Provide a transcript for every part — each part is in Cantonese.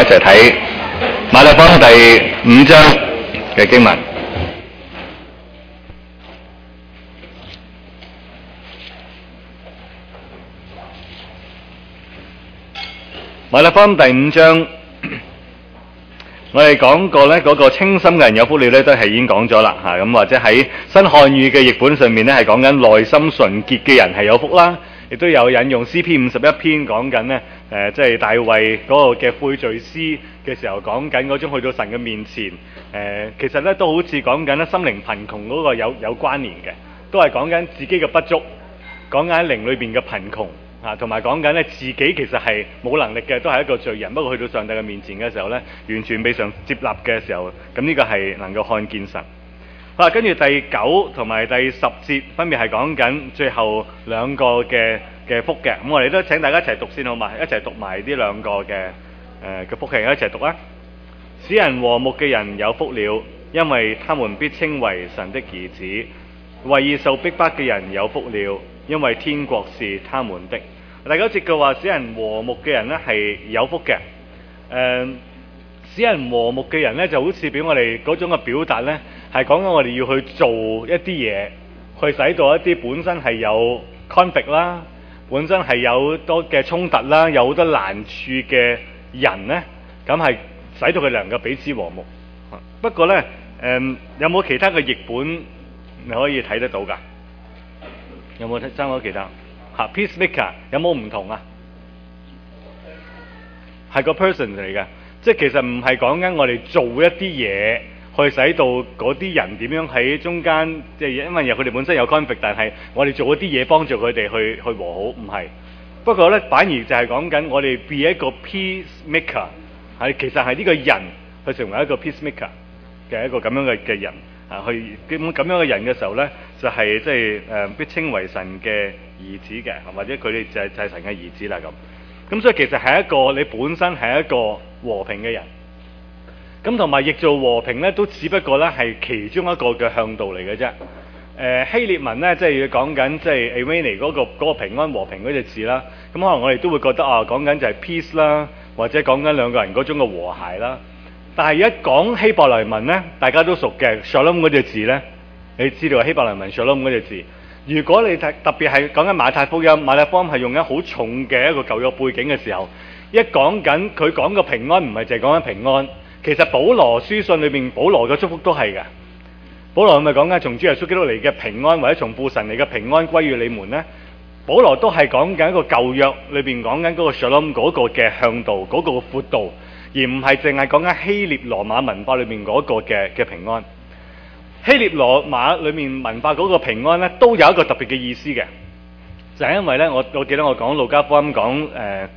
齊睇馬太福音第5章嘅經文。馬太福音第5章，我哋講過呢嗰個清心嘅人有福了呢，都係已經講咗啦嚇。咁或者喺新漢語嘅譯本上面呢，係講緊內心純潔嘅人係有福啦。亦都有引用詩篇51篇講緊呢，即係大衛嗰個嘅悔罪詩嘅時候講緊嗰種去到神嘅面前，其實呢都好似講緊咧心靈貧窮嗰個有關聯嘅，都係講緊自己嘅不足，講緊喺靈裏邊嘅貧窮啊，同埋講緊咧自己其實係冇能力嘅，都係一個罪人。不過去到上帝嘅面前嘅時候呢，完全被上接納嘅時候，咁呢個係能夠看見神。跟住第9同埋第10節分別係講緊最後兩個嘅福嘅。咁我哋都請大家一齊讀先好嘛，一齊讀埋呢兩個嘅福氣，一齊讀啊！使人和睦嘅人有福了，因為他們必稱為神的兒子；為義受逼迫嘅人有福了，因為天國是他們的。第9節嘅話，使人和睦嘅人呢係有福嘅。使人和睦嘅人呢，就好似俾我哋嗰種嘅表達呢，係講緊我哋要去做一啲嘢，去使到一啲本身係有 conflict 啦，本身係有多嘅衝突啦，有好多難處嘅人呢，咁係使到佢哋能夠彼此和睦。不過呢，有冇其他嘅譯本你可以睇得到㗎？有冇爭到其他？peacemaker 有冇唔同啊？係個 person 嚟嘅。即係其實唔係講緊我哋做一啲嘢去使到嗰啲人點樣喺中間，即係因為佢哋本身有 conflict， 但係我哋做一啲嘢幫助佢哋去和好，唔係。不過呢，反而就係講緊我哋 be 一個 peacemaker， 其實係呢個人去成為一個 peacemaker 嘅一個咁樣嘅人啊，去咁樣嘅人嘅時候呢，就係即係必稱為神嘅兒子嘅，或者佢哋就係神嘅兒子啦咁。咁所以其實係一個你本身係一個和平嘅人，咁同埋譯做和平呢，都只不過呢係其中一個嘅向度嚟嘅啫。希臘文呢，即係要講緊即係 eirene 嗰個平安和平嗰隻字啦。咁可能我哋都會覺得啊，講緊就係 peace 啦，或者講緊兩個人嗰種嘅和諧啦。但係一講希伯來文呢，大家都熟嘅 shalom 嗰隻字呢，你知道希伯來文 shalom 嗰隻字。如果你特別係講緊馬太福音，馬太福音係用緊好重嘅一個舊約背景嘅時候，一講緊佢講嘅平安，唔係淨係講緊平安。其實保羅書信裏邊，保羅嘅祝福都係嘅。保羅係咪講緊從主耶穌基督嚟嘅平安，或者從父神嚟嘅平安歸於你們呢？保羅都係講緊一個舊約裏邊講緊嗰個 shalom 嗰個嘅向度，嗰個闊度，而唔係淨係講緊希臘羅馬文化裏面嗰個嘅平安。希臘羅馬裏面文化嗰個平安咧，都有一個特別嘅意思嘅，就係因為咧，我記得我講路加福音講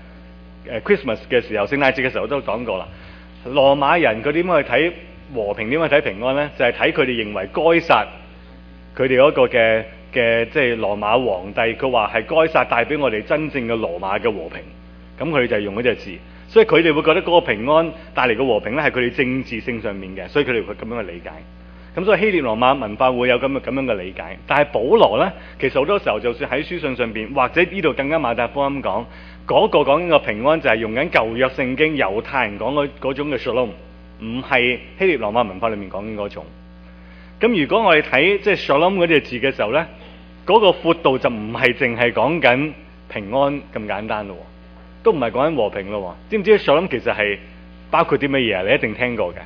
Christmas 嘅時候，聖誕節嘅時候都講過啦。羅馬人佢點樣去睇和平，點樣去睇平安咧？就係睇佢哋認為該撒佢哋嗰個嘅即係羅馬皇帝，佢話係該撒帶俾我哋真正嘅羅馬嘅和平，咁佢哋就係用嗰隻字，所以佢哋會覺得嗰個平安帶嚟嘅和平咧，係佢哋政治性上面嘅，所以佢哋會咁樣去理解。咁所以希臘羅馬文化會有咁樣嘅理解，但係保羅呢，其實好多時候就算喺書信上邊，或者呢度更加馬太福音講嗰個講緊個平安，就係用緊舊約聖經猶太人講嗰種嘅 shalom， 唔係希臘羅馬文化裏面講緊嗰種。咁如果我哋睇即係 shalom 嗰隻字嘅時候呢，嗰個闊度就唔係淨係講緊平安咁簡單咯，都唔係講緊和平咯。知唔知 shalom 其實係包括啲乜嘢啊？你一定聽過嘅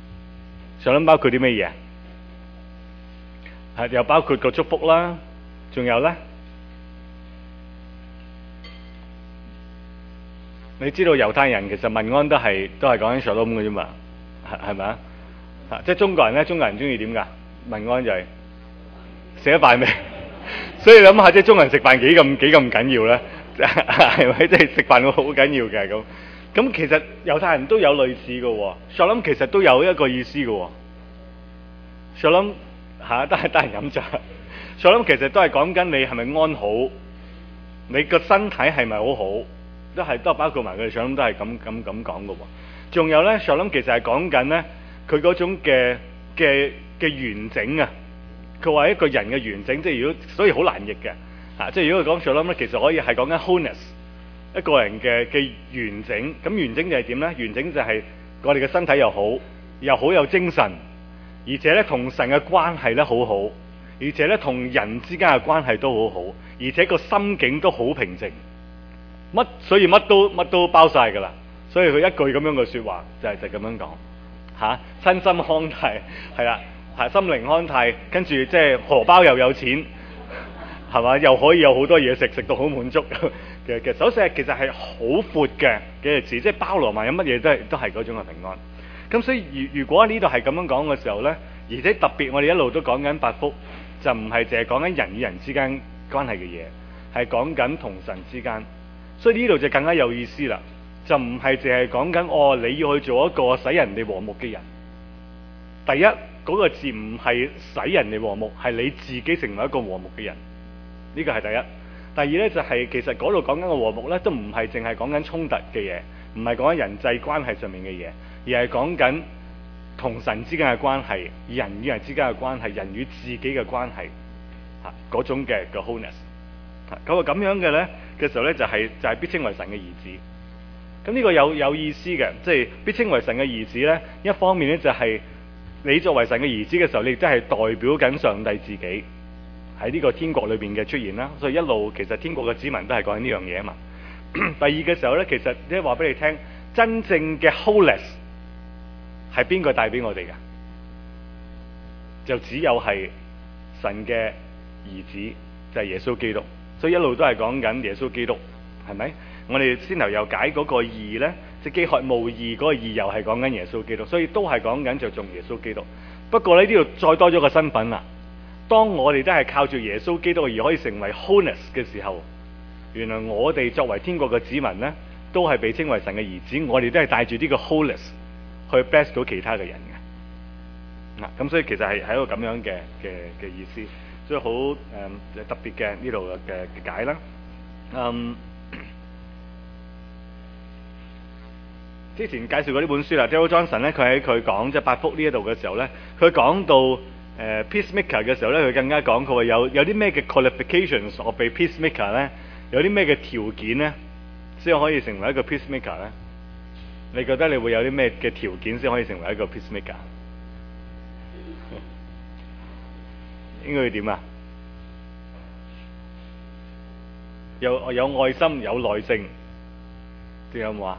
shalom 包括啲乜嘢？又包括個祝福啦，仲有呢？你知道猶太人其實問安都係講緊 shalom 嘅啫嘛，係咪啊？即係中國人呢，中國人中意點㗎？問安就係食咗飯未？所以諗下，即係中國人食飯幾咁緊要呢？係咪？即係食飯好緊要嘅咁。咁其實猶太人都有類似嘅喎 ，shalom 其實都有一個意思嘅喎 ，shalom。都係得人飲茶。shalom其實都係講緊你係咪安好，你個身體係咪好好，都係包括埋佢哋 shalom 都係咁講嘅喎。仲有咧 shalom其實係講緊咧佢嗰種嘅完整啊。佢話一個人嘅完整，即係如果所以好難譯嘅嚇。即係如果佢講 shalom咧，其實可以係講緊 wholeness， 一個人嘅完整。咁完整就係點呢？完整就係我哋嘅身體又好有精神，而且咧同神嘅關係咧好好，而且咧同人之間嘅關係都好好，而且個心境都好平靜。所以乜都包晒㗎啦。所以佢一句咁樣嘅説話就係咁樣講嚇，身心康泰係啦，係心靈康泰，跟住即係荷包又有錢，係嘛？又可以有好多嘢食，食到好滿足嘅手勢，其實係好闊嘅字，即係包羅萬有，乜嘢都係嗰種嘅平安。咁所以如果呢度係咁樣講嘅時候呢，而且特別我哋一路都講緊八福，就唔係淨係講緊人與人之間關係嘅嘢，係講緊同神之間。所以呢度就更加有意思啦，就唔係淨係講緊你要去做一個使人哋和睦嘅人。第一嗰個字唔係使人哋和睦，係你自己成為一個和睦嘅人，呢個係第一。第二呢，就係其實嗰度講緊嘅和睦呢，都唔係淨係講緊衝突嘅嘢，唔係講緊人際關係上面嘅嘢，而係講緊同神之間嘅關係，人與人之間嘅關係，人與自己嘅關係嗰種嘅 wholeness。咁咁樣嘅呢嘅時候呢，就係必稱為神嘅兒子。咁呢個有意思嘅，即係必稱為神嘅兒子呢，一方面呢，就係你作為神嘅兒子嘅時候，你亦都係代表緊上帝自己喺呢個天國裏邊嘅出現啦。所以一路其實天國嘅子民都係講緊呢樣嘢啊嘛。第二嘅時候呢，其實即係話俾你聽，真正嘅 wholeness 係邊個帶俾我哋嘅？就只有係神嘅兒子，就係耶穌基督。所以一路都係講緊耶穌基督，係咪？我哋先頭又解嗰個義呢，即係飢渴慕義嗰個義，又係講緊耶穌基督，所以都係講緊着重耶穌基督。不過呢，呢度再多咗個身份啦。當我哋都係靠住耶穌基督而可以成為 wholeness 嘅時候，原來我哋作為天國嘅子民呢，都係被稱為神嘅兒子。我哋都係帶住呢個 wholeness 去 bless 到其他嘅人嘅。咁所以其實係一個咁樣嘅意思。所以好特別嘅呢度嘅解啦。之前介紹過呢本書啦 Darrell Johnson 咧，佢喺佢講即係八福呢一度嘅時候咧，佢講到peacemaker 嘅時候咧，佢更加講佢話有啲咩嘅 qualifications of a peacemaker 咧，有啲咩嘅條件咧，先可以成為一個 peacemaker 咧？你覺得你會有啲咩嘅條件先可以成為一個 peacemaker？應該要點啊？有愛心，有耐性，仲有冇啊？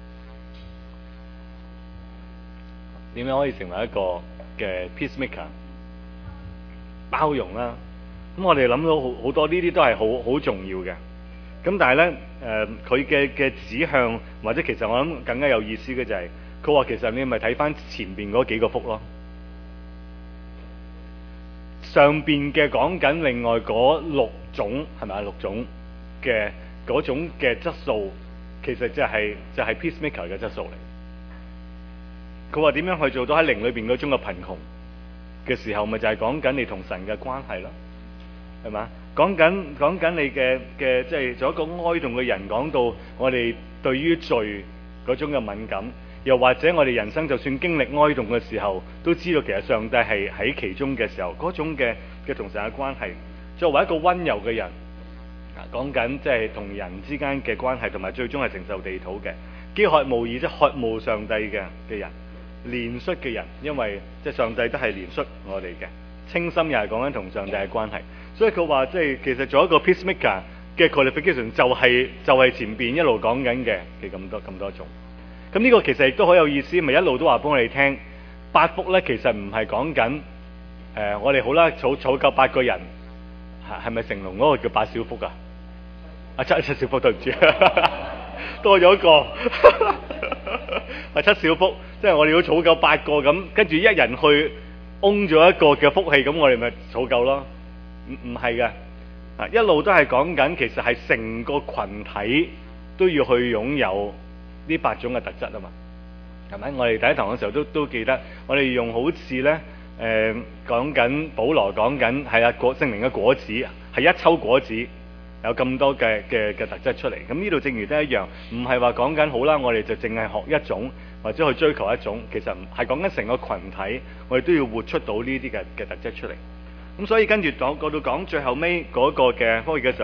點樣可以成為一個嘅 peacemaker？ 包容啦。咁我哋諗到好多呢啲都係好重要嘅。咁但係咧，佢嘅指向或者其實我諗更加有意思嘅就係，佢話其實你咪睇翻前邊嗰幾個福咯。上邊嘅講緊另外嗰6種係咪啊？6種嘅嗰種嘅質素，其實就係 peacemaker 嘅質素嚟。佢話點樣去做到喺靈裏邊嗰種嘅貧窮嘅時候，咪就係講緊你同神嘅關係咯，係嘛？講緊你嘅即係做一個哀慟嘅人，講到我哋對於罪嗰種嘅敏感。又或者我哋人生就算經歷哀慟嘅時候，都知道其實上帝係喺其中嘅時候，嗰種嘅同神嘅關係。作為一個溫柔嘅人，講緊即係同人之間嘅關係，同埋最終係承受地土嘅。飢渴慕義即係渴慕上帝嘅人，憐恤嘅人，因為即係上帝都係憐恤我哋嘅。清心又係講緊同上帝嘅關係。所以佢話即係其實做一個 peacemaker 嘅 qualification 就係前邊一路講緊嘅咁多種。咁呢個其實亦都好有意思，咪一路都話幫我哋聽，八福咧其實唔係講緊我哋好啦，儲夠8個人，係咪成龍嗰個叫8小福啊？七小福對唔住，多咗一個係7小福，即係我哋要儲夠8個咁，跟住一人去 own 咗一個嘅福氣，咁我哋咪儲夠咯？唔係嘅，一路都係講緊，其實係成個群體都要去擁有呢8種嘅特質啊嘛，係咪？我哋第一堂嘅時候都記得，我哋用好似咧講緊保羅講緊係啊聖靈嘅果子，係一抽果子有咁多嘅特質出嚟。咁呢度正如都一樣，唔係話講緊好啦，我哋就淨係學一種或者去追求一種，其實係講緊成個群體，我哋都要活出到呢啲嘅特質出嚟。咁所以跟住講到最後尾嗰個嘅開嘅時候咧，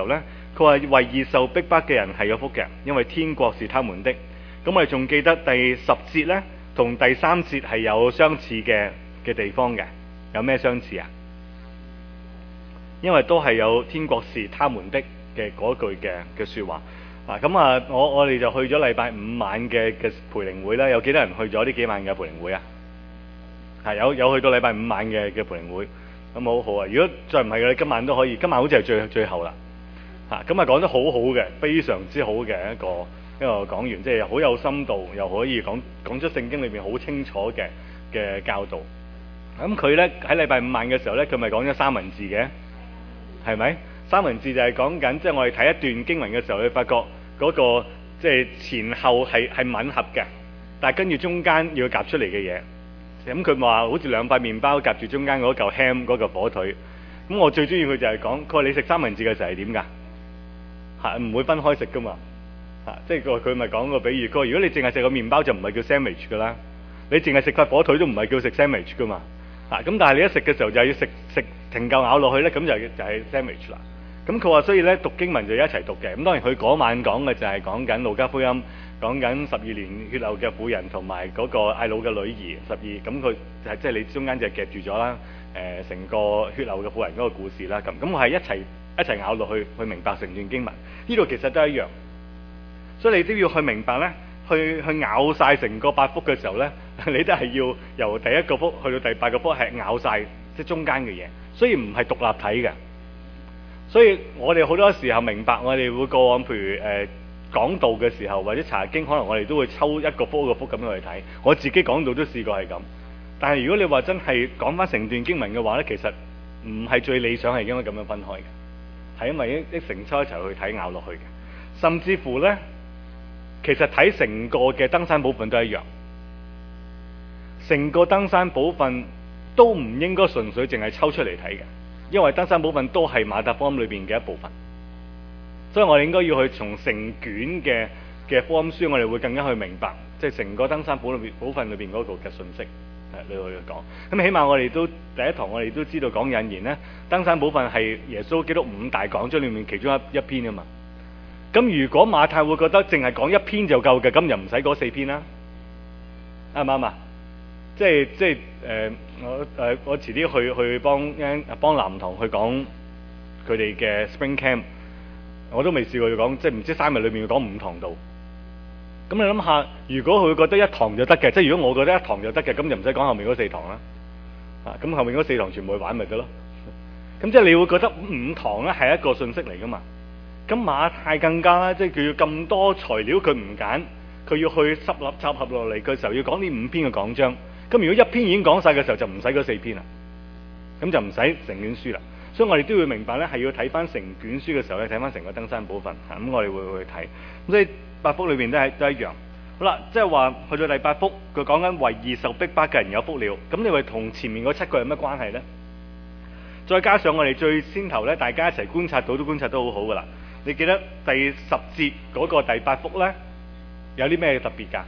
佢話為義受逼迫嘅人係有福嘅，因為天國是他們的。咁我哋仲記得第10節呢，同第3節係有相似嘅地方嘅，有咩相似啊？因為都係有天國是他們的嘅嗰句嘅説話。咁我哋就去咗禮拜5晚嘅培靈會啦。有幾多人去咗呢幾晚嘅培靈會啊？有去到禮拜5晚嘅培靈會，咁好好啊！如果再唔係嘅，今晚都可以。今晚好似係最後啦。咁講得好好嘅，非常之好嘅一個講員，即係好有深度，又可以講出聖經裏邊好清楚嘅教導。咁佢咧喺禮拜5晚嘅時候咧，佢咪講咗三文治嘅，係咪？三文治就係講緊，即係我哋睇一段經文嘅時候，你發覺嗰個即係前後係吻合嘅，但係跟住中間要夾出嚟嘅嘢。咁佢話好似兩塊麵包夾住中間嗰嚿 ham 嗰嚿火腿。咁我最中意佢就係講，佢話你食三文治嘅時候係點㗎？唔會分開食㗎嘛。即係佢咪講個比喻，佢話如果你淨係食個麵包就唔係叫 sandwich 㗎啦，你淨係食塊火腿都唔係叫食 sandwich 㗎嘛。咁但係你一食嘅時候就要食停夠咬落去咧，咁就係 sandwich 啦。咁佢話所以咧讀經文就一齊讀嘅。咁當然佢嗰晚講嘅就係講緊路加福音，講緊12年血流嘅婦人同埋嗰個睚魯嘅女兒12。咁佢就係即係你中間就夾住咗啦。成個血流嘅婦人嗰個故事啦。咁我係一齊咬落去明白成段經文。呢度其實都係一樣。所以你都要去明白咧，去咬晒成個8福嘅時候咧，你都係要由第1個福去到第8個福係咬晒即係中間嘅嘢，所以唔係獨立體嘅。所以我哋好多時候明白，我哋會過往譬如講道嘅時候或者查經，可能我哋都會抽一個福一個福咁樣去睇。我自己講道都試過係咁。但係如果你話真係講翻成段經文嘅話咧，其實唔係最理想係應該咁樣分開嘅，係因為一成抽一齊去睇咬落去嘅，甚至乎咧。其實睇成個嘅登山寶訓都一樣，成個登山寶訓都唔應該純粹淨係抽出嚟睇嘅，因為登山寶訓都係馬太福音裏邊嘅一部分，所以我哋應該要去從成卷嘅福音書，我哋會更加去明白，即係成個登山寶訓裏邊嗰個嘅信息，你去講。咁起碼我哋都第一堂我哋都知道講引言咧，登山寶訓係耶穌基督5大講章裏面其中一篇啊嘛。咁如果馬太會覺得淨係講一篇就夠嘅，咁就唔使嗰4篇啦，啱唔啱啊？即係我遲啲去幫南堂去講佢哋嘅 Spring Camp， 我都未試過要講，即係唔知3日裏面要講5堂道。咁你諗下，如果佢覺得一堂就得嘅，即係如果我覺得一堂就得嘅，咁就唔使講後面嗰4堂啦。咁後面嗰4堂全部去玩咪得咯？咁即係你會覺得5堂咧係一個信息嚟噶嘛？咁馬太更加啦，即係佢要咁多材料，佢唔揀，佢要去插合落嚟嘅時候，要講呢5篇嘅講章。咁如果一篇已經講晒嘅時候，就唔使嗰4篇啦，咁就唔使成卷書啦。所以我哋都要明白咧，係要睇翻成卷書嘅時候咧，睇翻成個登山寶訓。咁我哋會去睇。咁所以8福裏邊都一樣。好啦，即係話去到第8福，佢講緊為義受逼迫嘅人有福了。咁你話同前面嗰7個有乜關係咧？再加上我哋最先頭咧，大家一齊觀察到都觀察得好好噶啦。你記得第10節嗰個第8福咧，有啲咩特別㗎？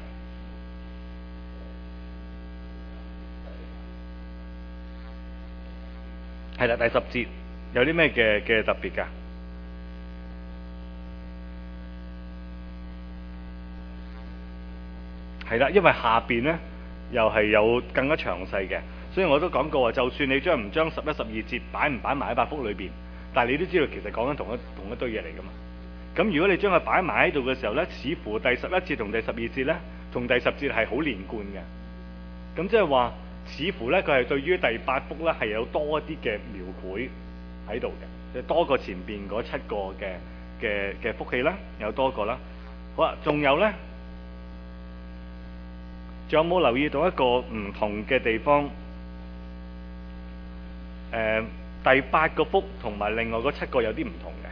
係啦，第10節有啲咩嘅特別㗎？係啦，因為下邊咧又係有更加詳細嘅，所以我都講過話，就算你將唔將11、12節擺唔擺埋喺8福裏邊，但係你都知道其實講緊同一堆嘢嚟㗎嘛。咁如果你將佢擺埋喺度嘅時候咧，似乎第11節同第12節咧，同第10節係好連貫嘅。咁即係話，似乎咧佢係對於第8福咧係有多一啲嘅描繪喺度嘅，即係多過前邊嗰7個嘅福氣啦，有多個啦。好啦，仲有咧，仲有冇留意到一個唔同嘅地方？第8個福同埋另外嗰7個有啲唔同嘅。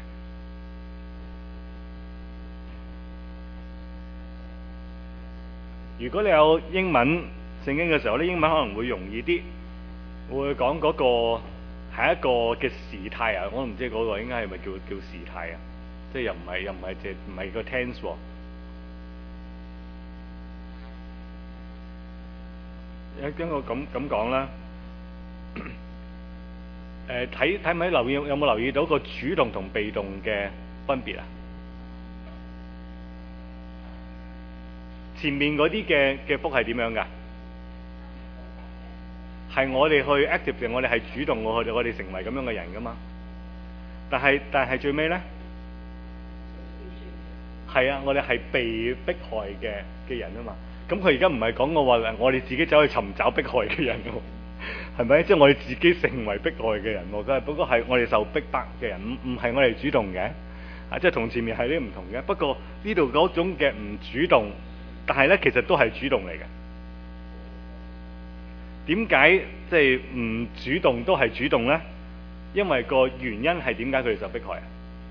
如果你有英文聖經嘅時候咧，英文可能會容易啲，會講嗰個係一個嘅時態啊，我都唔知嗰個應該係咪叫時態啊，即係又唔係個 tense 喎。跟我咁講啦，睇唔睇留意有冇留意到個主動同被動嘅分別啊？前面嗰啲嘅福係點樣㗎？係我哋去 active， 我哋係主動我哋成為咁樣嘅人㗎嘛。但係最尾咧，係啊，我哋係被迫害嘅人啊嘛。咁佢而家唔係講話我哋自己走去尋找迫害嘅人喎，係咪？即係我哋自己成為迫害嘅人喎。不過係我哋受逼迫嘅人，唔係我哋主動嘅。啊，即係同前面係啲唔同嘅。不過呢度嗰種嘅唔主動，但係咧其實都係主動嚟嘅。點解即係唔主動都係主動咧？因為個原因係點解佢哋受迫害啊？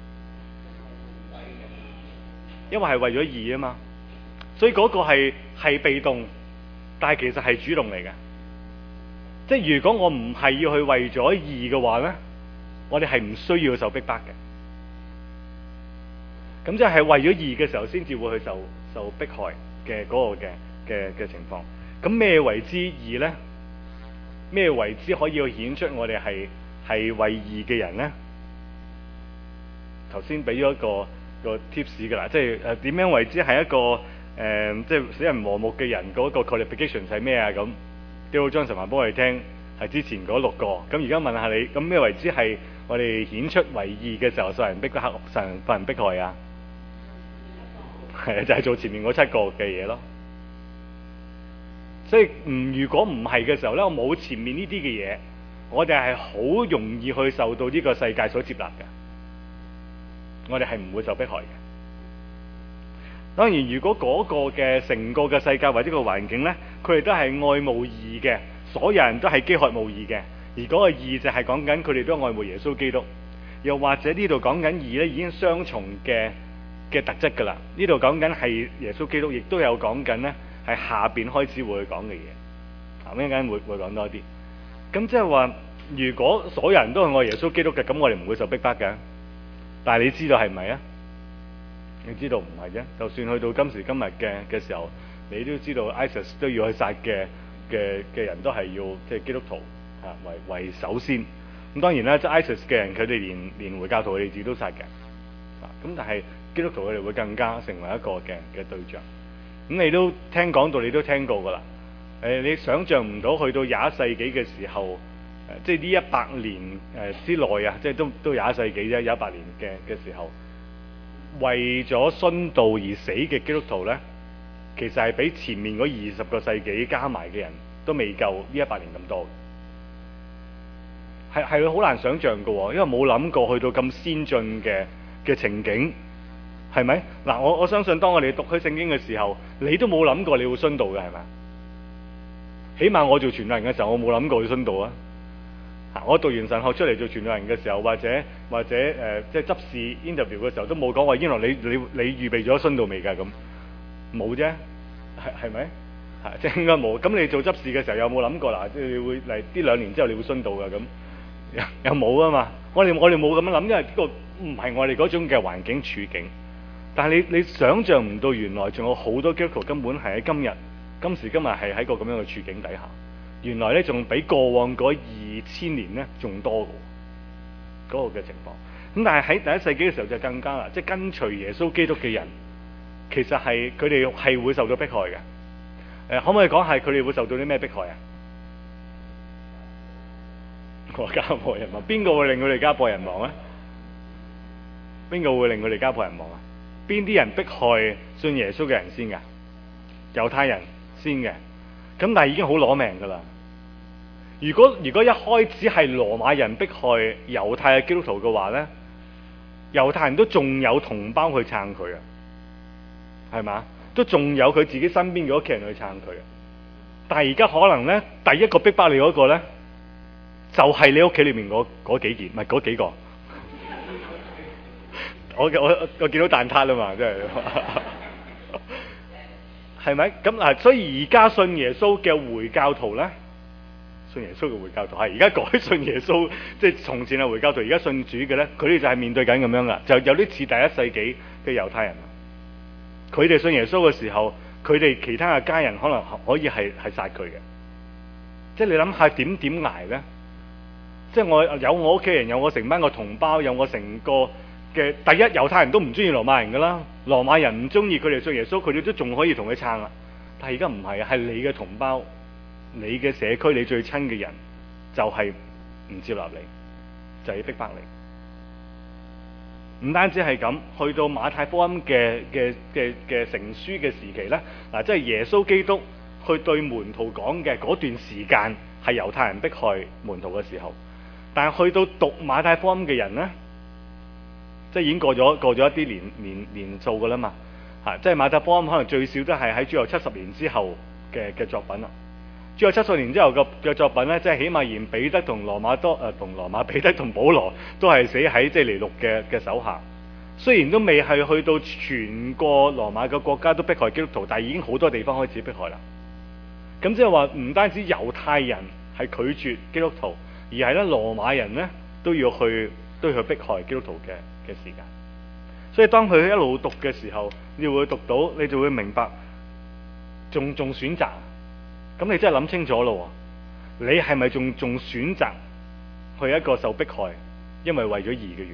因為係為咗義啊嘛，所以嗰個係被動，但係其實係主動嚟嘅。即係如果我唔係要去為咗義嘅話咧，我哋係唔需要受逼迫嘅。咁即係為咗義嘅時候，先至會去受迫害嘅嗰個嘅情況。咁咩為之義咧？咩為之可以去顯出我哋係為義嘅人咧？頭先俾咗個 tips 㗎啦，即係點樣為之係一個即係使人和睦嘅人嗰個 qualification 係咩啊？咁基督張神話幫我哋聽係之前嗰6個。咁而家問下你，咁咩為之係我哋顯出為義嘅時候受人迫害啊？係啊，就係做前面嗰7個嘅嘢咯。所以如果唔係嘅時候咧，我冇前面呢啲嘅嘢，我哋係好容易去受到呢個世界所接納嘅。我哋係唔會受迫害嘅。當然，如果嗰個嘅成個嘅世界或者個環境咧，佢哋都係愛慕義嘅，所有人都係飢渴慕義嘅，而嗰個義就係講緊佢哋都愛慕耶穌基督。又或者呢度講緊義咧，已經雙重嘅特質㗎啦。呢度講緊係耶穌基督，亦都有講緊咧係下邊開始會講嘅嘢。一陣間會講多啲。咁即係話，如果所有人都係愛耶穌基督嘅，咁我哋唔會受逼迫嘅。但係你知道係唔係啊？你知道唔係啫。就算去到今時今日嘅時候，你都知道 ISIS 都要去殺嘅人都係要即係基督徒啊為首先。咁當然啦，即係 ISIS 嘅人佢哋連回教徒佢哋自己都殺嘅。咁但係基督徒佢哋會更加成為一個嘅對象。咁你都聽講到，你都聽過㗎啦。你想像唔到去到21世紀嘅時候，即係呢100年之內啊，即係都21世紀啫，100年嘅時候，為咗殉道而死嘅基督徒咧，其實係比前面嗰20個世紀加埋嘅人都未夠呢100年咁多。係好難想像嘅喎，因為冇諗過去到咁先進嘅情景，係咪？嗱，我相信當我哋讀開聖經嘅時候，你都冇諗過你會殉道嘅，係咪？起碼我做傳道人嘅時候，我冇諗過去殉道啊！我讀完神學出嚟做傳道人嘅時候，或者即係執事 interview 嘅時候，都冇講話英羅你預備咗殉道未㗎？咁冇啫，係咪？即係應該冇。咁你做執事嘅時候有冇諗過嗱？即係你會嚟呢2年之後你會殉道㗎？咁有冇啊嘛？我哋冇咁樣諗，因為呢個唔係我哋嗰種嘅環境處境。但係你想像唔到，原來仲有好多基督徒根本係喺今時今日係喺個咁樣嘅處境底下。原來咧仲比過往嗰2000年咧仲多嘅嗰個嘅情況。咁但係喺第一世紀嘅時候就更加啦，即係跟隨耶穌基督嘅人，其實係佢哋係會受到迫害嘅。可唔可以講係佢哋會受到啲咩迫害啊？家破人亡，邊個會令佢哋家破人亡啊？邊個會令佢哋家破人亡啊？邊啲人迫害信耶穌嘅人先㗎？猶太人先嘅。咁但係已經好攞命㗎啦！如果一開始係羅馬人迫害猶太嘅基督徒嘅話咧，猶太人都仲有同胞去撐佢啊，係嘛？都仲有佢自己身邊嘅屋企人去撐佢啊。但係而家可能咧，第一個逼迫你嗰個咧，就係你屋企裏面嗰幾件，唔係嗰幾個。我見到蛋撻啦嘛，真係。係咪咁嗱？所以而家信耶穌嘅回教徒咧，信耶穌嘅回教徒係而家改信耶穌，即係從前係回教徒，而家信主嘅咧，佢哋就係面對緊咁樣噶，就有啲似第一世紀嘅猶太人。佢哋信耶穌嘅時候，佢哋其他嘅家人可能可以係殺佢嘅。即係你諗下點捱咧？即係我有我屋企人，有我成班個同胞，有我成個第一，猶太人都唔中意羅馬人噶啦，羅馬人唔中意佢哋信耶穌，佢哋都仲可以同佢撐啊。但係而家唔係啊，係你嘅同胞、你嘅社區、你最親嘅人，就係唔接納你，就係逼迫你。唔單止係咁，去到馬太福音嘅成書嘅時期咧，嗱，即係耶穌基督去對門徒講嘅嗰段時間，係猶太人迫害門徒嘅時候。但係去到讀馬太福音嘅人咧，即係已經過咗一啲年數㗎啦嘛，即係馬太福音可能最少都係喺主後70年之後嘅作品啦。主後70年之後嘅作品咧，即係起碼連彼得同彼得同保羅都係死喺即係尼祿嘅手下。雖然都未係去到全個羅馬嘅國家都迫害基督徒，但係已經好多地方開始迫害啦。咁即係話唔單止猶太人係拒絕基督徒，而係咧羅馬人咧都要去迫害基督徒嘅時間。所以當佢一路讀嘅時候，你會讀到，你就會明白，仲選擇。咁你真係諗清楚咯，你係咪仲選擇去一個受迫害，因為為咗義嘅緣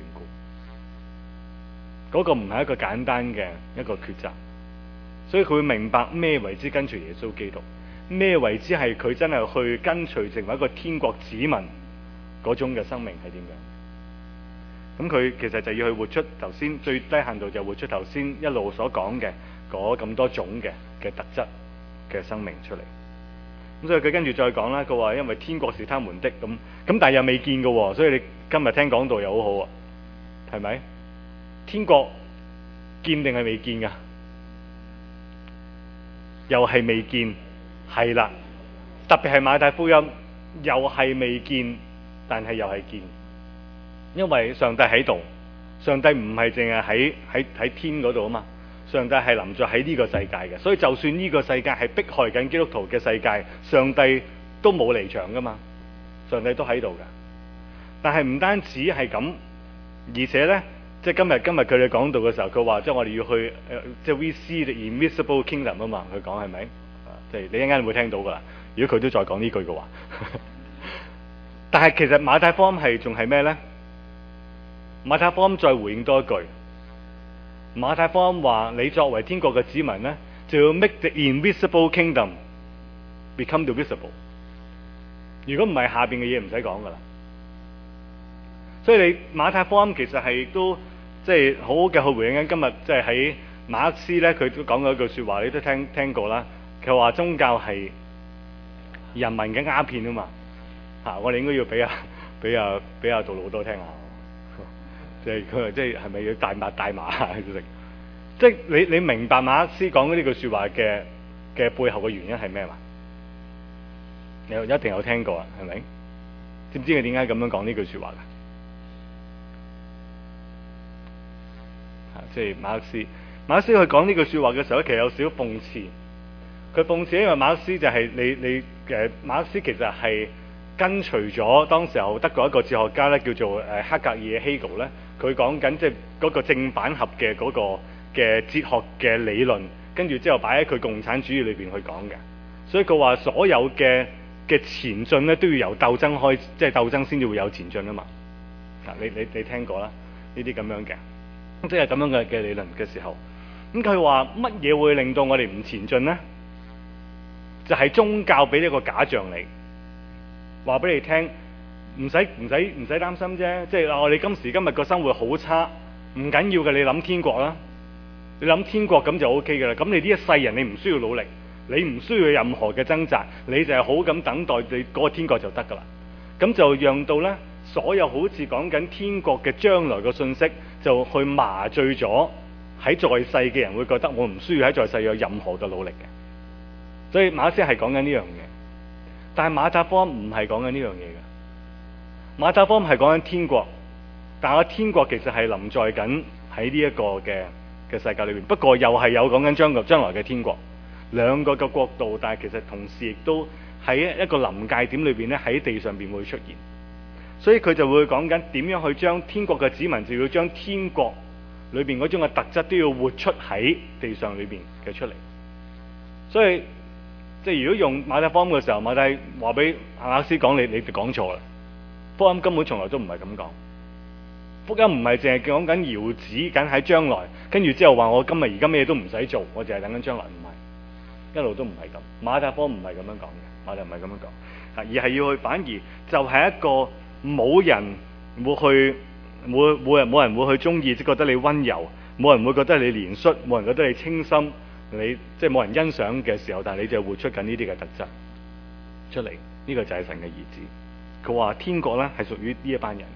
故？嗰個唔係一個簡單嘅一個抉擇。所以佢會明白咩為之跟隨耶穌基督，咩為之係佢真係去跟隨成為一個天國子民嗰種嘅生命係點樣？咁佢其實就要去活出頭先最低限度，就活出頭先一路所講嘅嗰咁多種嘅特質嘅生命出嚟。咁所以佢跟住再講啦，佢話因為天國是他們的，咁但係又未見嘅喎，所以你今日聽講道又好好啊，係咪？天國見定係未見㗎？又係未見，係啦。特別係馬太福音又係未見，但係又係見，因為上帝喺度，上帝唔係淨係喺天嗰度啊嘛。上帝係臨在喺呢個世界嘅，所以就算呢個世界係迫害緊基督徒嘅世界，上帝都冇離場噶嘛，上帝都喺度噶。但係唔單止係咁，而且呢，即係今日佢哋講道嘅時候，佢話即係我哋要去即係 we see the invisible kingdom 啊嘛，佢講係咪？即係你一陣間會聽到噶啦。如果佢都再講呢句嘅話，但係其實馬太福音係仲係咩呢？馬太福音再回應多一句。馬太福音話：你作為天國嘅子民呢，就要 make the invisible kingdom become the visible。如果唔係，下邊嘅嘢唔使講噶啦。所以你馬太福音其實係都即係好好嘅去回應緊今日即係喺馬克思咧，佢都講過一句説話，你都聽過啦。佢話宗教係人民嘅鴉片啊嘛。我哋應該要俾阿杜魯多聽下。即係佢話，即係咪要大麻即係你明白馬克思講呢句説話嘅背後嘅原因係咩嘛？你一定有聽過啊，係咪？知唔知佢點解咁樣講呢句説話㗎？即係馬克思佢講呢句説話嘅時候，其實有少少諷刺。佢諷刺因為馬克思就係馬克思其實係跟隨咗當時候德國一個哲學家咧，叫做黑格爾希格咧。佢講緊即係嗰個正反合嘅嗰個嘅哲學嘅理論，跟住之後擺喺佢共產主義裏邊去講嘅。所以佢話所有嘅前進咧都要由鬥爭開始，即係鬥爭先至會有前進啊嘛。你聽過啦？呢啲咁樣嘅，即係咁樣嘅理論嘅時候，咁佢話乜嘢會令到我哋唔前進呢？就係宗教俾呢個假象你，話俾你聽。唔使擔心啫，即係我哋今時今日個生活好差，唔緊要嘅。你諗天國啦，你諗天國咁就 OK 嘅啦。咁你呢一世人你唔需要努力，你唔需要任何嘅掙扎，你就係好咁等待你嗰個天國就得噶啦。咁就讓到呢所有好似講緊天國嘅將來嘅信息，就去麻醉咗喺在世嘅人，會覺得我唔需要喺在世有任何嘅努力嘅。所以馬克思係講緊呢樣嘢，但係馬太福音唔係講緊呢樣嘢嘅。馬太福音係講緊天國，但係天國其實係臨在緊喺呢一個嘅世界裏邊。不過又係有講緊將來嘅天國，兩個嘅國度，但係其實同時亦都喺一個臨界點裏邊咧，喺地上邊會出現。所以佢就會講緊點樣去將天國嘅子民，就要將天國裏邊嗰種嘅特質都要活出喺地上裏邊嘅出嚟。所以即係如果用馬太福音嘅時候，馬太話俾馬克思講，你講錯啦。福音根本從來都唔係咁講， 福音唔係淨係講緊遙指緊喺將來，跟住之後話我今日而家咩都唔使做，我淨係等緊將來，唔係，一路都唔係咁。馬太福音唔係咁樣講嘅，馬太唔係咁樣講，而係要去反而就係一個冇人會去冇人會去中意，即覺得你溫柔，冇人會覺得你憐恤，冇人覺得你清心，你即係冇人欣賞嘅時候，但係你就活出緊呢啲嘅特質出嚟，呢個就係神嘅兒子。佢話天國咧係屬於呢一班人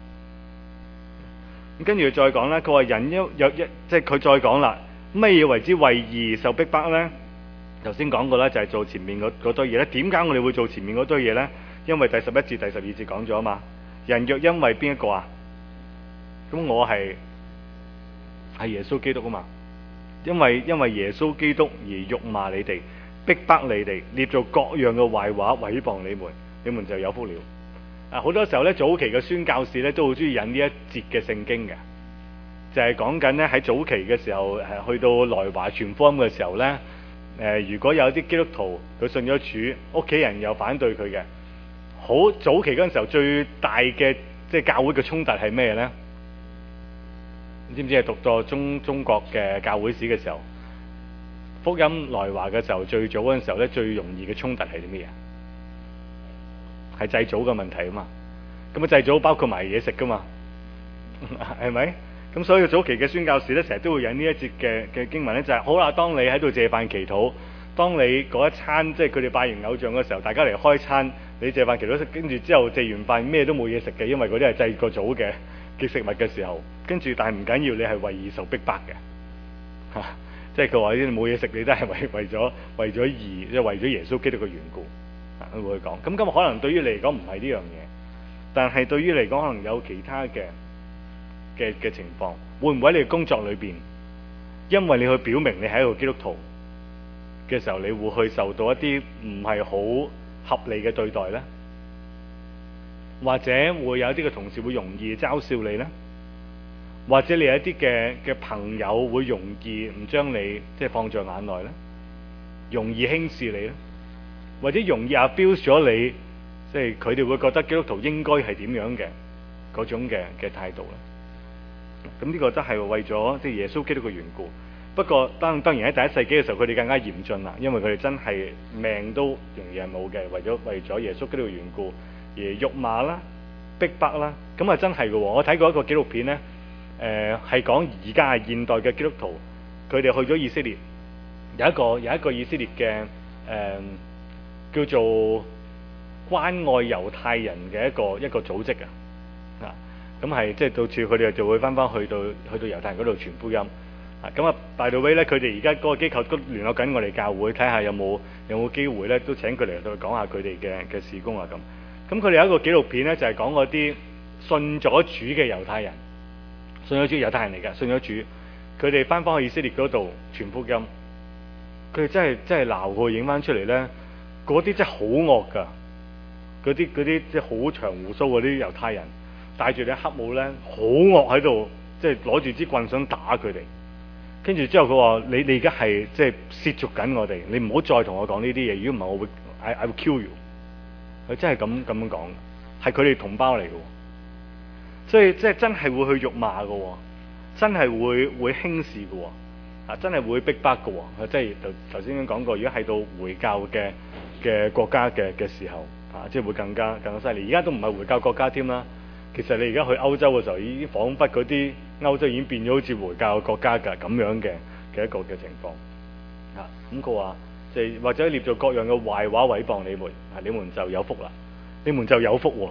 嘅。咁跟住再講咧，佢話人即係佢再講啦，咩嘢為之為義受逼迫咧？頭先講過啦，就係做前面嗰堆嘢咧。點解我哋會做前面嗰堆嘢咧？因為第11節、第12節講咗啊嘛。人若因為邊一個啊？咁我係耶穌基督啊嘛。因為耶穌基督而辱罵你哋、逼迫你哋、捏造各樣嘅壞話毀謗你們就有福了。好多時候咧，早期嘅宣教士咧都好中意引呢一節嘅聖經嘅，就係講緊咧喺早期嘅時候，去到來華傳福音嘅時候咧，如果有啲基督徒佢信咗主，屋企人又反對佢嘅，好早期嗰陣時候最大嘅即係教會嘅衝突係咩咧？你知唔知係讀咗中國嘅教會史嘅時候，福音來華嘅時候最早嗰陣時候咧，最容易嘅衝突係啲咩嘢？係祭祖嘅問題啊嘛，咁啊祭祖包括埋嘢食噶嘛，係咪？咁所以早期嘅宣教士咧，成日都會引呢一節嘅經文咧，就係好啦，當你喺度謝飯祈禱，當你嗰一餐即係佢哋拜完偶像嘅時候，大家嚟開餐，你謝飯祈禱，跟住之後謝完飯咩都冇嘢食嘅，因為嗰啲係祭過祖嘅食物嘅時候，跟住但係唔緊要，你係為義受逼迫嘅，嚇，即係佢話啲冇嘢食，你都係為咗義，即係為咗耶穌基督嘅緣故。佢會講，咁今日可能對於你嚟講唔係呢樣嘢，但係對於你嚟講可能有其他嘅情況，會唔會喺你嘅工作裏邊，因為你去表明你係一個基督徒嘅時候，你會去受到一啲唔係好合理嘅對待呢？或者會有一啲嘅同事會容易嘲笑你呢？或者你有一啲嘅朋友會容易唔將你即係放在眼內呢？容易輕視你呢？或者容易 abuse 咗你，即係佢哋會覺得基督徒應該係點樣嘅嗰種嘅態度咧。咁呢個都係為咗即係耶穌基督嘅緣故。不過當然喺第一世紀嘅時候，佢哋更加嚴峻啦，因為佢哋真係命都容易係冇嘅，為咗耶穌基督嘅緣故而辱罵啦、逼迫啦。咁啊真係嘅喎，我睇過一個紀錄片咧，係講而家係現代嘅基督徒，佢哋去咗以色列，有一個以色列嘅叫做關愛猶太人嘅一個組織啊，咁係即係到處佢哋就會翻去到猶太人嗰度傳福音啊。咁啊by the way咧，佢哋而家嗰個機構都聯絡緊我哋教會，睇下有冇機會咧，都請佢嚟到講下佢哋嘅事工啊咁。咁佢哋有一個紀錄片咧，就係講嗰啲信咗主嘅猶太人，信咗主猶太人嚟㗎，信咗主，佢哋翻去以色列嗰度傳福音，佢哋真係鬧佢影翻出嚟咧。嗰啲真係好惡㗎，嗰啲即係好長鬍鬚嗰啲猶太人，戴住啲黑帽咧，好惡喺度，即係攞住支棍想打佢哋。跟住之後佢話：你而家係即係褻瀆緊我哋，你唔好再同我講呢啲嘢，如果唔係我會 I will kill you。佢真係咁樣講，係佢哋同胞嚟嘅，所以即係真係會去辱罵嘅，真係會輕視嘅，真係會逼迫嘅。即係頭先講過，如果係到回教嘅國家嘅時候，即係會更加犀利。而家都唔係回教國家添啦。其實你而家去歐洲嘅時候，已經彷彿嗰啲歐洲已經變咗好似回教國家㗎咁樣嘅一個嘅情況。咁佢話即係或者捏造各樣嘅壞話毀謗你們，你們就有福啦。你們就有福喎。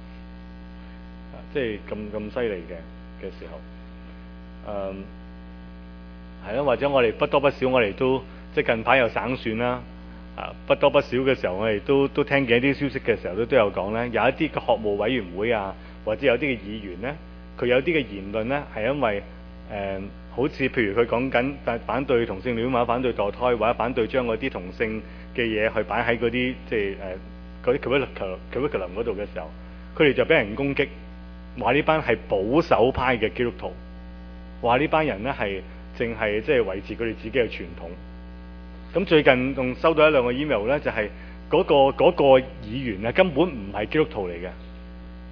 即係咁犀利嘅時候，係咯，或者我哋不多不少，我哋都即係近排有省選啦。不多不少嘅時候，我哋都聽見一啲消息嘅時候，都有講咧，有一啲嘅學務委員會啊，或者有啲嘅議員咧，佢有啲嘅言論咧，係因為好似譬如佢講緊反對同性戀或者反對墮胎，或者反對將嗰啲同性嘅嘢去擺喺嗰啲即係嗰啲 curriculum 嗰度嘅時候，佢哋就俾人攻擊，話呢班係保守派嘅基督徒，話呢班人咧係淨係即係維持佢哋自己嘅傳統。咁最近仲收到一兩個 email 咧，就係嗰個議員啊，根本唔係基督徒嚟嘅，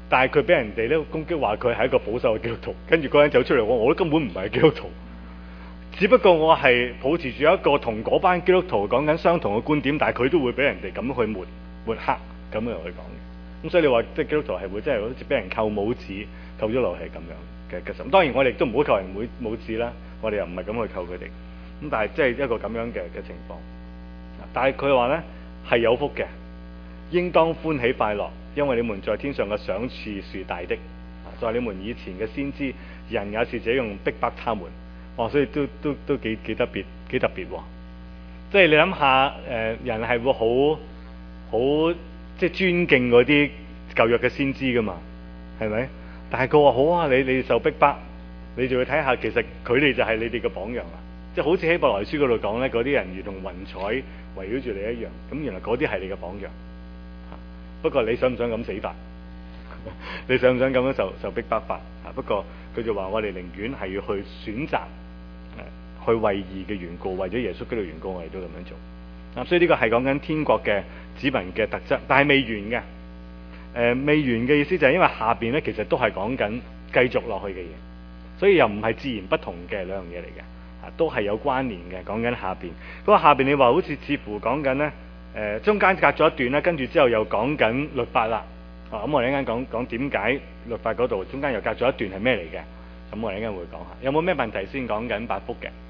但係佢俾人哋咧攻擊話佢係一個保守嘅基督徒，跟住嗰人走出嚟講，我都根本唔係基督徒，只不過我係抱持住一個同嗰班基督徒講緊相同嘅觀點，但係佢都會俾人哋咁去抹黑咁樣去講嘅。咁所以你話即係基督徒係會真係好似俾人扣帽子扣咗落係咁樣嘅實。當然我哋都唔好扣人帽子啦，我哋又唔係咁去扣佢哋。咁但係即係一個咁樣嘅情況。但係佢話咧係有福嘅，應當歡喜快樂，因為你們在天上嘅賞賜是大的。在你們以前嘅先知，人也是這樣逼迫他們。所以都幾特別喎。即係你諗下，人係會好即係尊敬嗰啲舊約嘅先知噶嘛，係咪？但係佢話好啊，你受逼迫，你就要睇下，其實佢哋就係你哋嘅榜樣啦。即係好似希伯來書嗰度講咧，嗰啲人如同雲彩圍繞住你一樣，咁原來嗰啲係你嘅榜樣。不過你想唔想咁死法？你想唔想咁樣受逼迫法？不過佢就話我哋寧願係要去選擇，去為義嘅緣故，為咗耶穌基督嘅緣故，我哋都咁樣做。所以呢個係講緊天國嘅子民嘅特質，但係未完嘅。未完嘅意思就係因為下邊咧其實都係講緊繼續落去嘅嘢，所以又唔係自然不同嘅兩樣嘢嚟嘅，都係有關聯嘅。講緊下邊，嗰個下邊你話好似乎講緊咧，中間隔咗一段啦，跟住之後又講緊律法啦。咁我哋一陣間講點解律法嗰度中間又隔咗一段係咩嚟嘅？咁我哋一陣間會講下。有冇咩問題先講緊八福嘅？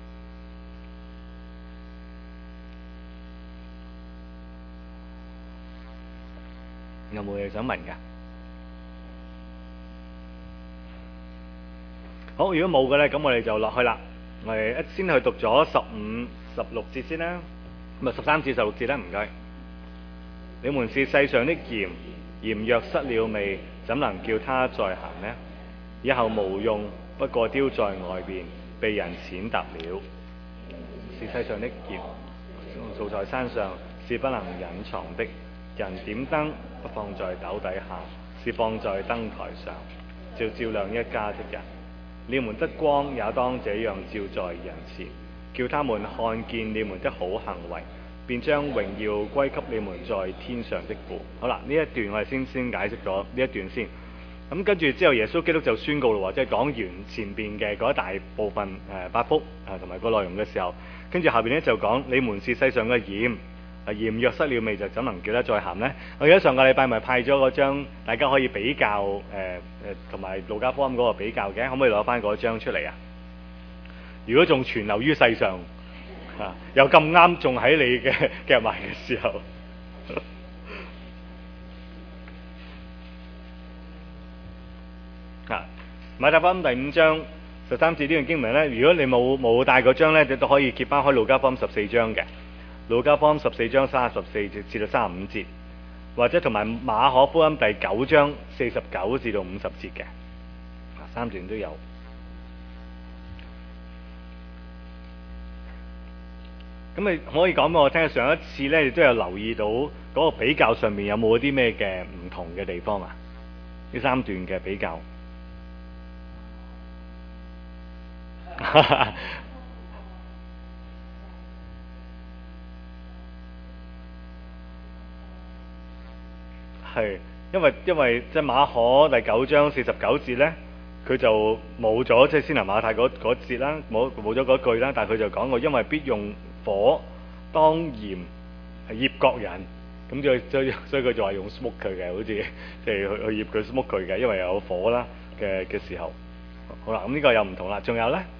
有冇嘢想問㗎？好，如果冇嘅咧，咁我哋就落去啦。我哋先去讀咗15、16節先啦，咁啊13至16節啦，唔該。你們是世上的鹽，鹽若失了味，怎能叫它再鹹呢？以後無用，不過丟在外邊，被人踐踏了。是世上的鹽，造在山上，是不能隱藏的。人點燈不放在斗底下，是放在燈台上，照亮一家的人。你們的光也當這樣照在人前，叫他們看見你們的好行為，便將榮耀歸給你們在天上的父。好啦，呢一段我哋先解釋咗呢一段先。咁跟住之後，耶穌基督就宣告咯，即係講完前邊嘅嗰一大部分八福同埋個內容嘅時候，跟住下邊咧就講你們是世上嘅鹽。鹽若失了味，就怎能叫得再鹹呢？我記得上個禮拜咪派咗嗰張，大家可以比較同埋路加福音嗰個比較嘅，可唔可以攞翻嗰張出嚟啊？如果仲存留於世上，又咁啱仲喺你嘅夾埋嘅時候，馬太福音第5章13節呢段經文咧，如果你冇帶嗰張咧，你都可以揭翻開路加福音14章嘅。路加福音14章34節至到35節，或者同埋馬可福音第9章49至到50節嘅，三段都有。咁你可以講俾我聽，上一次咧亦都有留意到嗰個比較上面有冇啲咩嘅唔同嘅地方啊？呢三段嘅比較。係，因為即係馬可第9章49節咧，佢就冇咗即係先拿馬太嗰節啦，冇咗嗰句啦，但係佢就講過，因為必用火當鹽醃各人，咁所以佢就話用 smoke 佢嘅，好似即係去醃佢 smoke 佢嘅，因為有火啦嘅時候。好啦，咁呢個又唔同啦，仲有咧。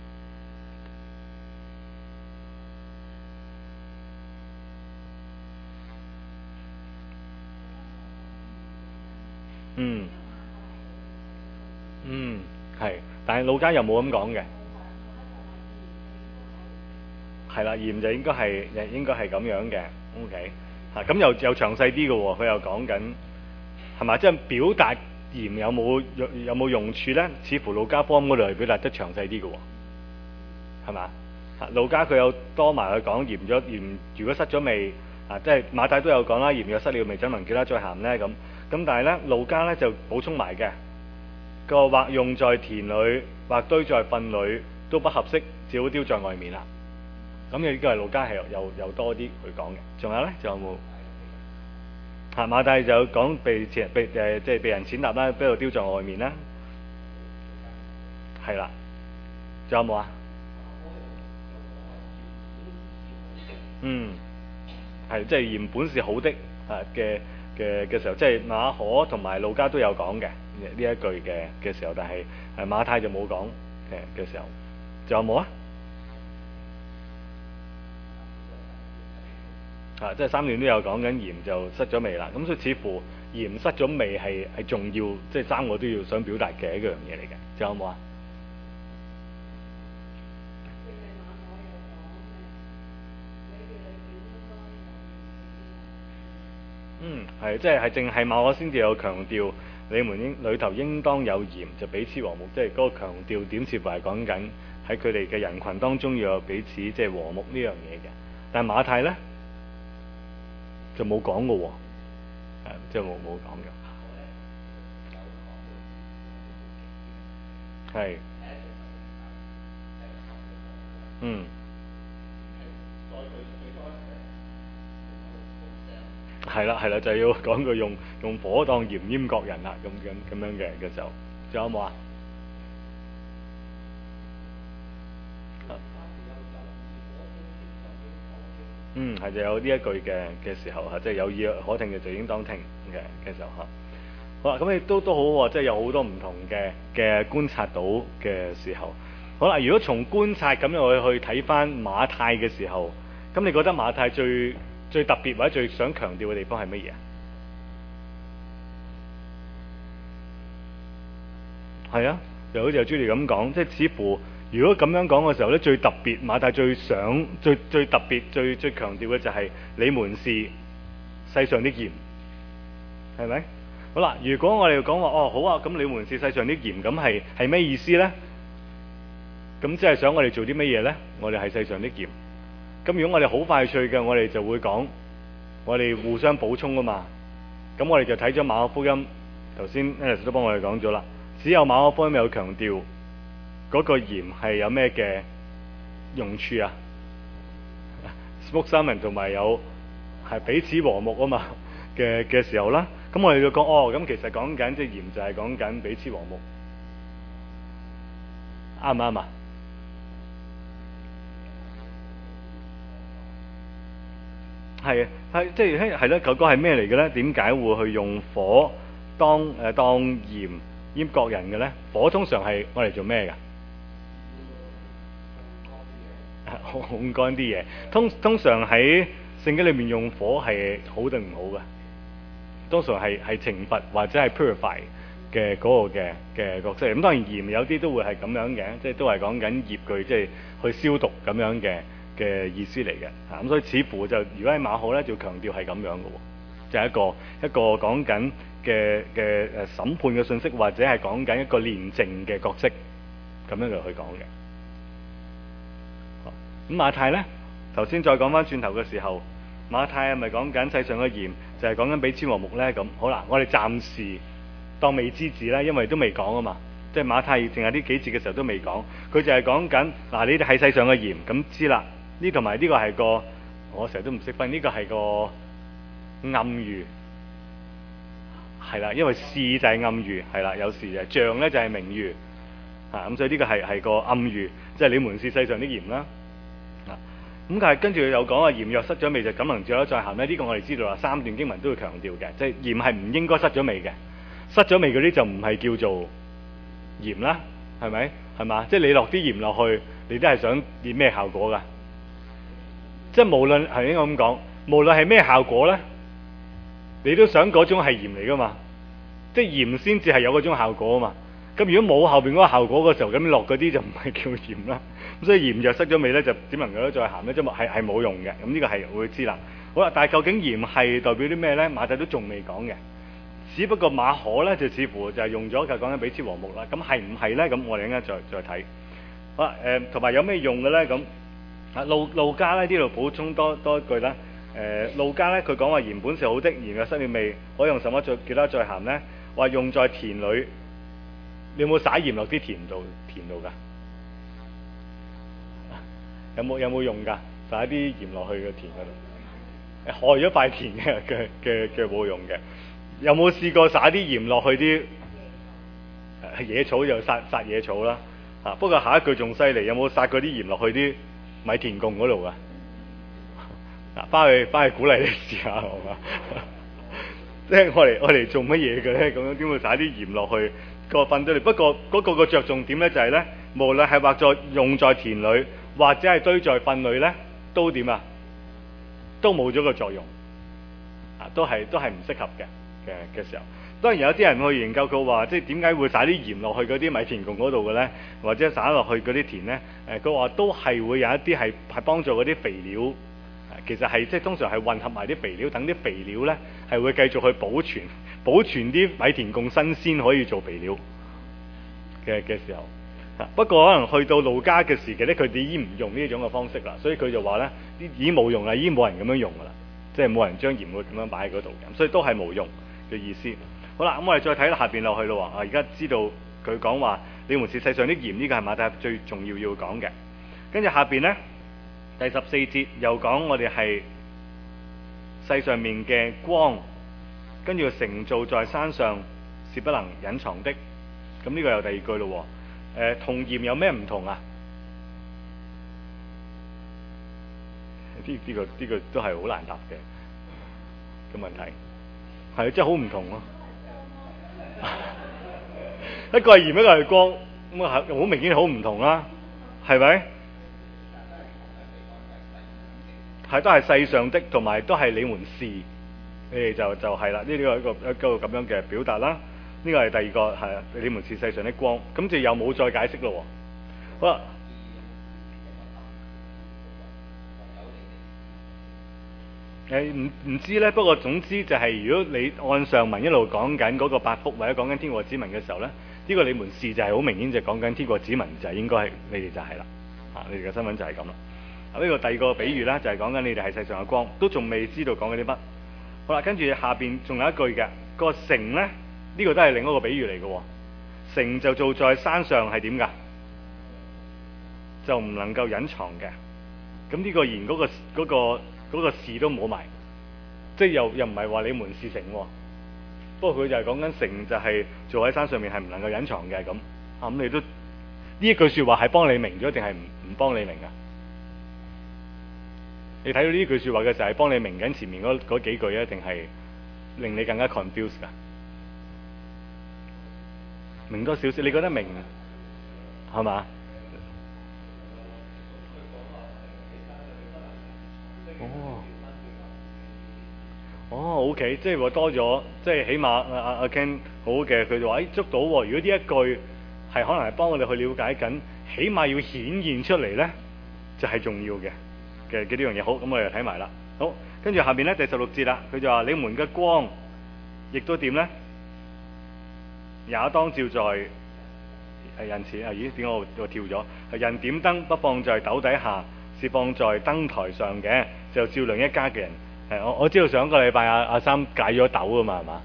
係，但係路加又冇咁講嘅，係啦，鹽就應該係咁樣嘅 ，OK，咁又詳細啲嘅喎，佢又講緊係嘛，即係表達鹽有冇用處咧？似乎路加福音嗰度係表達得詳細啲嘅喎，係嘛？路加佢有多埋去講鹽如果失咗味，即係馬太都有講啦，鹽若失了味，怎能叫得再鹹咧？咁但係咧路加咧就補充埋嘅。個或用在田裏，或堆在糞裏，都不合適，只好丟在外面啦。咁呢個係路加係又多啲去講嘅。仲有咧？仲有冇？ 馬太就講被即係被人踐踏啦，俾度丟在外面啦。係啦，仲有冇啊？係即係鹽本是好的嘅時候，即係馬可同埋路加都有講嘅呢一句嘅時候，但係馬太就冇講嘅時候，仲有冇啊？即係3段都有講緊鹽就失咗味啦。咁所以似乎鹽失咗味係重要，即係3個都要想表達嘅一樣嘢嚟嘅。仲有冇啊？係即係淨係馬可先至有強調，你們裏頭應當有鹽，就彼此和睦。即係嗰個強調點，似乎係講緊喺佢哋嘅人群當中要有彼此即係和睦呢樣嘢嘅。但係馬太咧就冇講嘅喎，即係冇講嘅。係。係啦，就係要講佢用火當鹽醃各人啦，咁樣嘅時候，仲有冇啊？係就有呢一句嘅時候即係有意可聽嘅就應當聽嘅時候好啦，咁亦都好喎，即係有好多唔同嘅觀察到嘅時候。好啦，如果從觀察咁樣去睇翻馬太嘅時候，咁你覺得馬太最特別或者最想強調嘅地方係乜嘢啊？係啊，就好似阿朱莉咁講，即係似乎如果咁樣講嘅時候咧，最特別馬太最特別最強調嘅就係你們是世上的鹽，係咪？好啦，如果我哋講話好啊，咁你們是世上的鹽，咁係咩意思咧？咁即係想我哋做啲乜嘢咧？我哋係世上的鹽。咁如果我哋好快脆嘅，我哋就會講，我哋互相補充啊嘛。咁我哋就睇咗馬可福音，頭先 Alice 都幫我哋講咗啦。只有馬可福音有強調嗰個鹽係有咩嘅用處啊 ？smoke salmon 同埋有係彼此和睦啊嘛嘅時候啦。咁我哋就講咁其實講緊即係鹽就係講緊彼此和睦，啱唔啱啊？係即係咧，嗰個係咩嚟嘅咧？點解會去用火當鹽醃各人嘅咧？火通常係我嚟做咩㗎？烘乾啲嘢。通常喺聖經裏面用火係好定唔好㗎？通常係懲罰或者係 purify 嘅嗰個嘅角色。咁當然鹽有啲都會係咁樣嘅，即係都係講緊業具，即係去消毒咁樣嘅意思嚟嘅。咁所以似乎就如果喺馬可咧，就強調係咁樣嘅喎，就係一個講緊嘅審判嘅信息，或者係講緊一個煉淨嘅角色，咁樣就去講嘅。咁馬太咧，頭先再講翻轉頭嘅時候，馬太係咪講緊世上嘅鹽，就係講緊彼此和睦咧？咁好啦，我哋暫時當未知字啦，因為都未講啊嘛。即係馬太淨係呢幾節嘅時候都未講，佢就係講緊嗱，你哋係世上嘅鹽，咁知啦。呢同埋呢個係個，我成日都唔識分，呢個係個暗喻，係啦，因為是就係暗喻，係啦，有時嘅像咧就係明喻，咁所以呢個係個暗喻，即係你們是世上的鹽啦。咁但係跟住又講話鹽若失咗味，就怎能嚼得再鹹咧？呢個我哋知道啦，3段經文都會強調嘅，即係鹽係唔應該失咗味嘅，失咗味嗰啲就唔係叫做鹽啦，係咪？係嘛？即係你落啲鹽落去，你都係想見咩效果㗎？即係無論係應該咁講，無論係咩效果咧，你都想嗰種係鹽嚟㗎嘛？即係鹽先至係有嗰種效果啊嘛。咁如果冇後邊嗰個效果嘅時候，咁落嗰啲就唔係叫鹽啦。咁所以鹽若失咗味咧，就點能夠再鹹咧？即係冇用嘅。咁呢個係會知啦。好啦，但係究竟鹽係代表啲咩咧？馬太都仲未講嘅。只不過馬可咧就似乎就係用咗就講緊彼此和睦啦。咁係唔係咧？咁我哋應該再睇。好啦，同埋有咩用嘅咧？咁路加咧呢度補充多一句啦。路加咧佢講話鹽本是好的，鹽若失了味，可以用什麼叫得再鹹咧？話用在田裏。你有冇撒鹽落啲田度㗎？有冇用㗎？撒一啲鹽落去個田嗰度？ 害咗塊田嘅冇用嘅。有冇試過撒啲鹽落去啲野草就撒野草啦？不過下一句仲犀利，有冇撒嗰啲鹽落去啲米田共嗰度啊？翻去鼓勵你試下好嘛？即係我嚟做乜嘢嘅咧？咁樣點會撒啲鹽落去個糞堆裏？不過嗰個着重點咧就係咧，無論係畫作用在田裏或者係堆在糞裏咧，都點啊？都冇咗個作用都係唔適合嘅時候。當然有啲人去研究佢話，即係點解會撒啲鹽落去嗰啲米田共嗰度嘅咧，或者撒落去嗰啲田咧？佢話都係會有一啲係幫助嗰啲肥料。其實係即係通常係混合埋啲肥料，等啲肥料咧係會繼續去保存啲米田共新鮮，可以做肥料嘅時候。不過可能去到路加嘅時期咧，佢哋已經唔用呢種嘅方式啦，所以佢就話咧，已經冇用啦，已經冇人咁樣用噶啦，即係冇人將鹽會咁樣擺喺嗰度嘅，所以都係冇用嘅意思。好啦，咁我哋再睇下邊落去咯喎。而家知道佢講話，你們是世上的鹽，呢個係馬太最重要講嘅。跟住下邊咧。第14節又講我哋係世上面嘅光，跟住城造在山上是不能隱藏的。咁呢個又第二句咯喎。同鹽有咩唔同啊？呢個都係好難答嘅問題，係真係好唔同咯。一個係鹽，一個係光，咁啊好明顯好唔同啦，係咪？係都係世上的，同埋都係你們是，你哋就係啦。呢個一個咁樣嘅表達啦。呢個係第二個係你們是世上的光。咁就又冇再解釋咯。好啦，唔知咧。不過總之就係如果你按上文一路講緊嗰個八福或者講緊天國子民嘅時候咧，呢個你們是就係好明顯就講緊天國子民就係應該係你哋就係啦。你哋嘅身份就係咁啦。呢個第二個比喻咧，就係講緊你哋係世上嘅光，都仲未知道講緊啲乜。好啦，跟住下邊仲有一句嘅，個城咧，呢個都係另一個比喻嚟嘅喎。城就造在山上係點㗎？就唔能夠隱藏嘅。咁呢個連嗰個事都冇埋，即係又唔係話你們是城喎。不過佢就係講緊城就係做喺山上面係唔能夠隱藏嘅咁。咁你都呢一句説話係幫你明咗定係唔幫你明啊？你睇到呢句説話嘅時候係幫你明緊前面嗰幾句啊，定係令你更加 confused 㗎？明多少少，你覺得明係嘛？OK， 即係話多咗，即係起碼阿 Ken 好嘅，佢就話捉到喎。如果呢一句係可能係幫我哋去了解緊，起碼要顯現出嚟咧，就係重要嘅呢樣嘢。好，咁我哋睇埋啦。好，跟住下邊咧第16節啦，佢就話：你們嘅光亦都點咧？也當照在人前。咦？點解我跳咗？人點燈不放在斗底下，是放在燈台上嘅，就照亮一家嘅人。我知道上個禮拜阿三解咗斗㗎嘛，係嘛？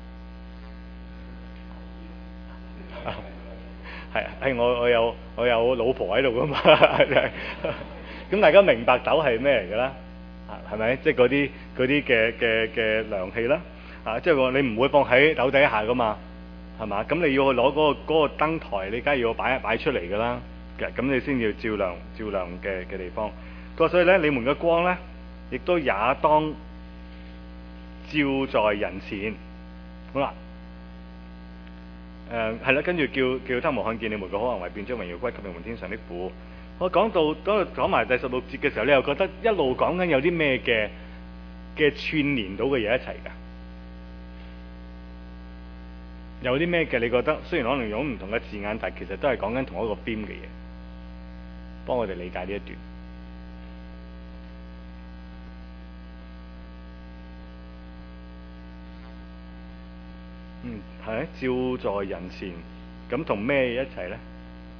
係我有老婆喺度㗎嘛。咁大家明白斗係咩嚟㗎啦？係咪？即係嗰啲嘅量器啦。即係話你唔會放喺斗底下㗎嘛，係嘛？咁你要去攞嗰個燈台，你梗係要擺出嚟㗎啦。咁你先要照亮嘅地方。所以咧，你們嘅光咧，亦都也當照在人前。好啦，係啦，跟住叫他們看見你們嘅好行為，便將榮耀歸給你們天上的父。我講埋第16節嘅時候，你又覺得一路講緊有啲咩嘅串連到嘅嘢一齊㗎？有啲咩嘅？你覺得雖然可能用唔同嘅字眼，但係其實都係講緊同一個 theme 嘅嘢，幫我哋理解呢一段。係照在人前，咁同咩一齊咧？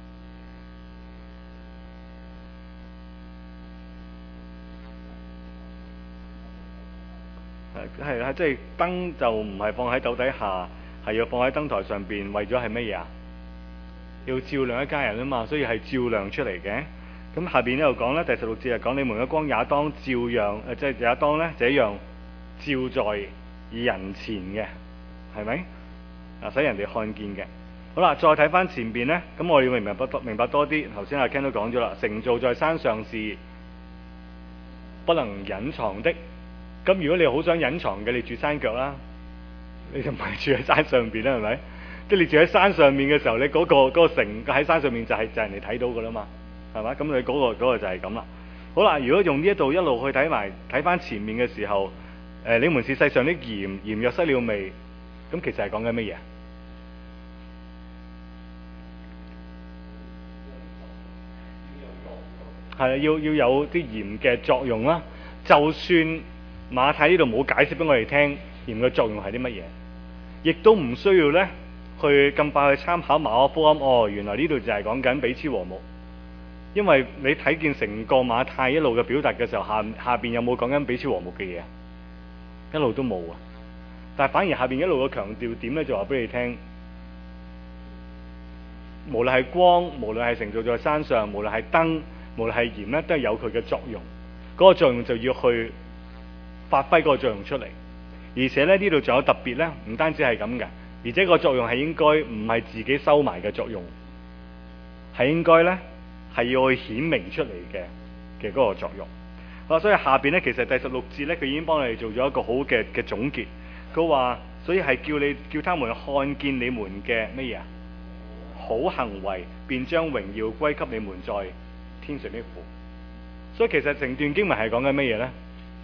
係即係燈就唔係放喺斗底下，係要放喺燈台上邊，為咗係乜嘢啊？要照亮一家人啊嘛，所以係照亮出嚟嘅。咁下邊呢度講咧，第16節係講你們嘅光也當照樣，即係也當咧這樣照在人前嘅，係咪？使人哋看見嘅。好啦，再睇翻前邊呢，咁我哋要明白多啲。頭先阿 Ken 都講咗啦，城造在山上是不能隱藏的。咁如果你好想隱藏嘅，你住山腳啦，你就唔係住喺山上邊啦，係咪？即係你住喺山上面嘅時候，你嗰個城喺山上面就係人哋睇到噶啦嘛，係嘛？咁你嗰個就係咁啦。好啦，如果用呢一度一路去睇翻前面嘅時候，你們是世上的鹽，鹽若失了味，咁其實係講緊乜嘢？係要有啲鹽嘅作用啦。就算馬太呢度冇解釋俾我哋聽鹽嘅作用係啲乜嘢，亦都唔需要呢去咁快去參考馬可福音。哦，原來呢度就係講緊彼此和睦。因為你睇見成個馬太一路嘅表達嘅時候，下邊有冇講緊彼此和睦嘅嘢？一路都冇啊。但係反而下邊一路嘅強調點呢，就話俾你聽，無論係光，無論係城造在山上，無論係燈，無論係鹽呢，都係有佢嘅作用。嗰個作用就要去發揮嗰個作用出嚟。而且呢度仲有特別呢，唔單止係咁嘅，而且個作用係應該唔係自己收埋嘅作用，係應該呢係要去顯明出嚟嘅嗰個作用。所以下邊呢，其實第16節呢，佢已經幫你做咗一個好嘅總結。佢話，所以係叫他們看見你們嘅乜嘢啊？好行為，便將榮耀歸給你們在天上的父。所以其實成段經文係講緊乜嘢呢？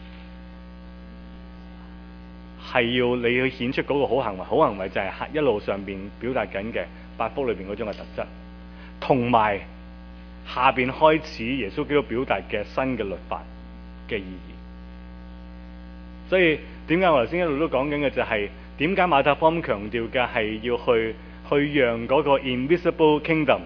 係要你去顯出嗰個好行為。好行為就係一路上邊表達緊嘅8福裏邊嗰種嘅特質，同埋下邊開始耶穌基督表達嘅新嘅律法嘅意義。所以點解我頭先一路都講緊嘅就係點解馬太福音強調嘅係要去讓嗰個 invisible kingdom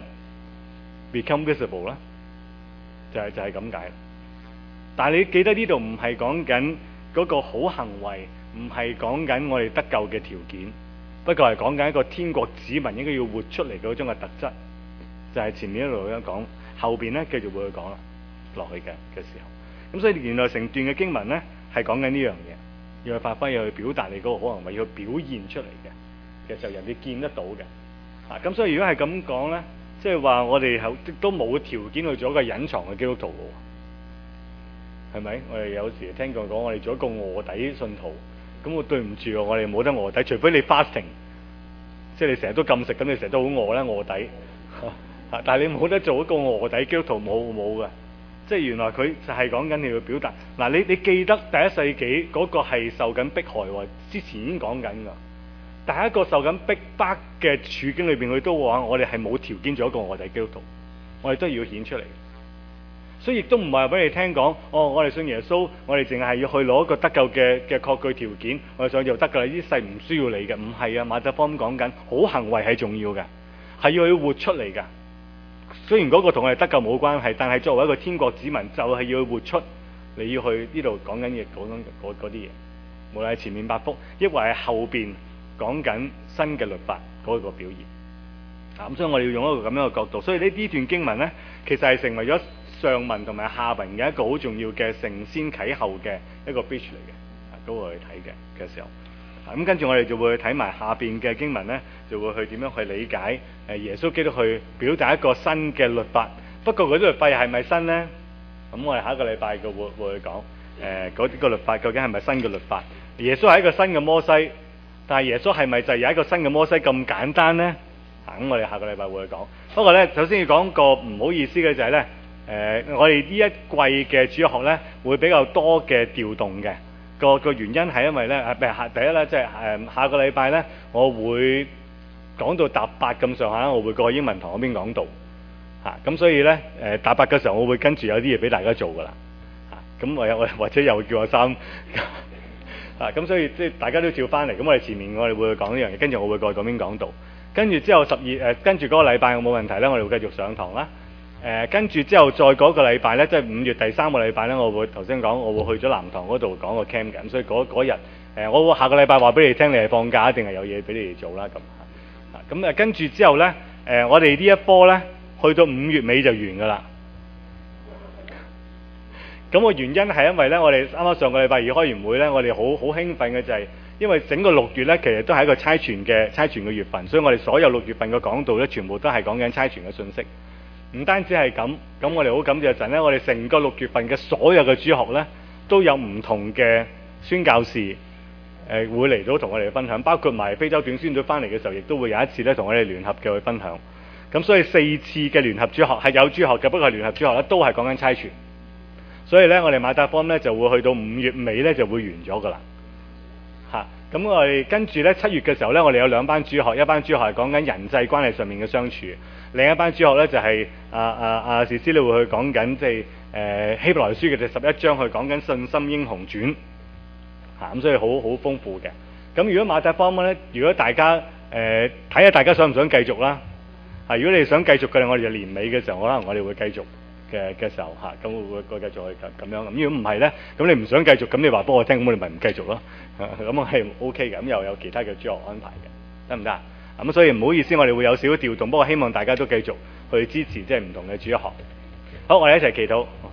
become visible 咧？就係咁解。但係你記得呢度唔係講緊嗰個好行為，唔係講緊我哋得救嘅條件，不過係講緊一個天國子民應該要活出嚟嗰種嘅特質。就係前面一路咁講，後邊呢繼續會去講啦，落去嘅時候。咁所以原來成段嘅經文呢係講緊呢樣嘢，要去發揮，要去表達你嗰個好行為，要去表現出嚟嘅時候，人哋見得到嘅。咁所以如果係咁講呢，即係話我哋都冇條件去做一個隱藏嘅基督徒喎，係咪？我哋有時聽過講，我哋做一個臥底信徒，咁我對唔住喎，我哋冇得臥底，除非你 fasting， 即係你成日都禁食，咁你成日都好餓啦，臥底。但係你冇得做一個臥底基督徒，冇嘅。即係原來佢就係講緊你要表達。嗱，你記得第一世紀嗰個係受緊迫害喎，之前已經講緊㗎。但係一個受緊逼迫嘅處境裏邊，佢都話我哋係冇條件做一個臥底基督徒，我哋都要顯出嚟。所以亦都唔係話俾你聽講，我哋信耶穌，我哋淨係要去攞一個得救嘅確據條件，我哋想就得㗎啦。呢世唔需要你嘅，唔係啊。馬太福音講緊好行為係重要嘅，係要去活出嚟㗎。雖然嗰個同我哋得救冇關係，但係作為一個天國子民，就係要去活出你要去呢度講緊嘅嗰啲嘢，無論係前面8福，抑或係後邊講緊新嘅律法嗰個表現。咁所以我哋要用一個咁樣嘅角度。所以呢段經文呢，其實係成為咗上文同埋下文嘅一個好重要嘅承先啟後嘅一個 bridge 嚟嘅，都會去睇嘅時候。咁跟住我哋就會去睇埋下邊嘅經文呢，就會去點樣去理解耶穌基督去表達一個新嘅律法。不過嗰啲律法係咪新呢？咁我哋下一個禮拜會去講嗰啲個律法究竟係咪新嘅律法？耶穌係一個新嘅摩西，但係耶穌係咪就係有一個新嘅摩西咁簡單呢？咁我哋下個禮拜會去講。不過呢，首先要講個唔好意思嘅就係呢，我哋呢一季嘅主日學呢，會比較多嘅調動嘅。個原因係因為咧，第一咧，即係下個禮拜咧，我會講到搭8咁上下，我會過英文堂嗰邊講道咁所以咧搭8嘅時候，我會跟住有啲嘢俾大家做噶啦咁我或者又叫我3咁所以即係大家都照翻嚟。咁我哋前面我哋會講呢樣嘢，跟住我會過去嗰邊講道，跟住之後跟住嗰個禮拜我冇問題咧，我哋會繼續上堂啦。跟住之後再嗰個禮拜咧，即係5月第3個禮拜咧，我會頭先講，我會去咗南堂嗰度講個 camp 嘅，咁所以嗰日我會下個禮拜話俾你聽，你係放假定係有嘢俾你哋做啦咁。跟住之後咧，我哋呢一科咧，去到5月尾就完㗎啦。 咁個原因係因為咧，我哋啱啱上個禮拜二開完會咧，我哋好興奮嘅就係，因為整個6月咧，其實都係一個差傳嘅月份，所以我哋所有6月份嘅講道咧，全部都係講緊差傳嘅信息。唔單止係咁，咁我哋好感謝神咧，我哋成個6月份嘅所有嘅主學咧，都有唔同嘅宣教士會嚟到同我哋分享，包括埋非洲短宣隊翻嚟嘅時候，亦都會有一次咧同我哋聯合嘅去分享。咁所以4次嘅聯合主學係有主學嘅，不過係聯合主學咧都係講緊差傳。所以咧，我哋馬太福音咧就會去到5月尾咧就會完咗㗎啦。咁我哋跟住咧7月嘅時候咧，我哋有2班主學，一班主學係講緊人際關係上面嘅相處，另一班主學咧就係士師你會去講緊即係希伯來書嘅第11章去講緊信心英雄傳。咁所以好豐富嘅。咁如果馬太福音咧，如果大家睇下大家想唔想繼續啦？如果你想繼續嘅，我哋就年尾嘅時候，可能我哋會繼續嘅時候咁會繼續去咁樣。咁如果唔係咧，咁你唔想繼續，咁你話俾我聽，咁我哋咪唔繼續咯。咁我係 OK 嘅，咁又有其他嘅主學安排嘅，得唔得啊？咁所以唔好意思，我哋會有少少調動，不過希望大家都繼續去支持即係唔同嘅主學。好，我哋一齊祈禱。